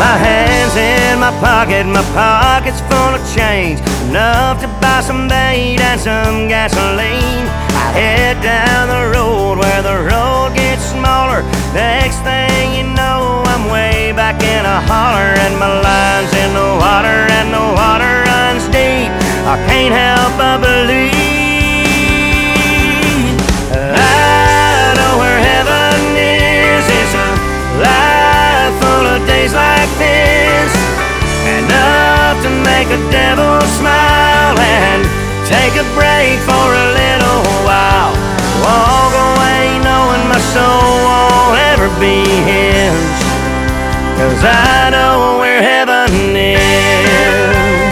My hands in my pocket's full of change, enough to buy some bait and some gasoline. I head down the road where the road gets smaller. Next thing you know, I'm way back in a holler, and my line's in the water, and the water runs deep. I can't help but believe I know where heaven is. It's a life full of days like this, enough to make a devil smile and take a break for a little while. Walk away knowing my soul won't ever be his, 'cause I know where heaven is.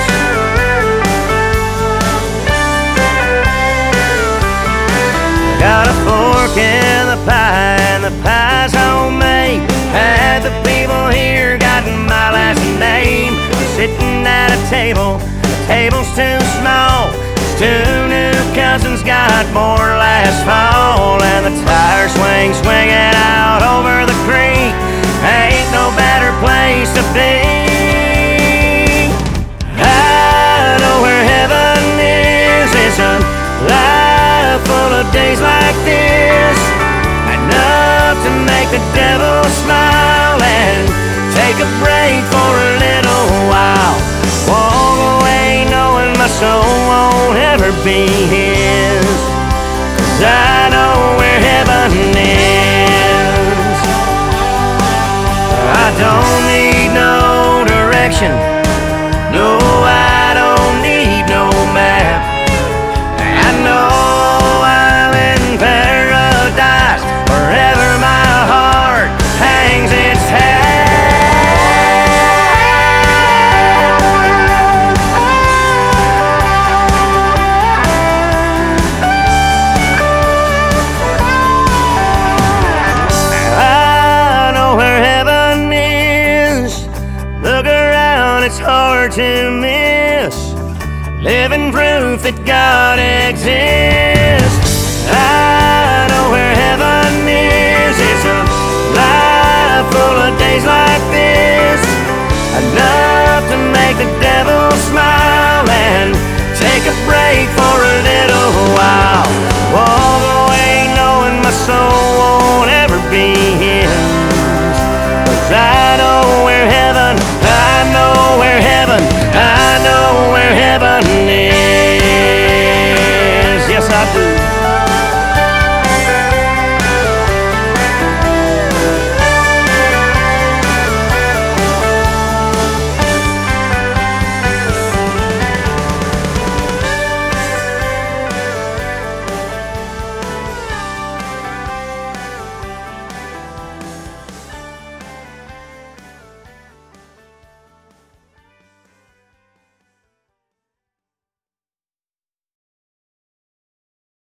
Got a fork in the pie, and the pie's homemade. Half the people here got my last name. Sitting at a table, the table's too small. Two new cousins got more last fall, and the tire swinging out over the creek. Ain't no better place to be. I know where heaven is. It's a life full of days like this, enough to make the devil smile and take a break for a little while. Walk away knowing my soul won't ever be his, 'cause I know where heaven is. I don't need no direction, no, I don't need no map. I know I'm in paradise wherever my heart hangs its hat. I know where heaven is. Look around, it's hard to miss. Living proof that God exists. I know where heaven is. It's a life full of days like this,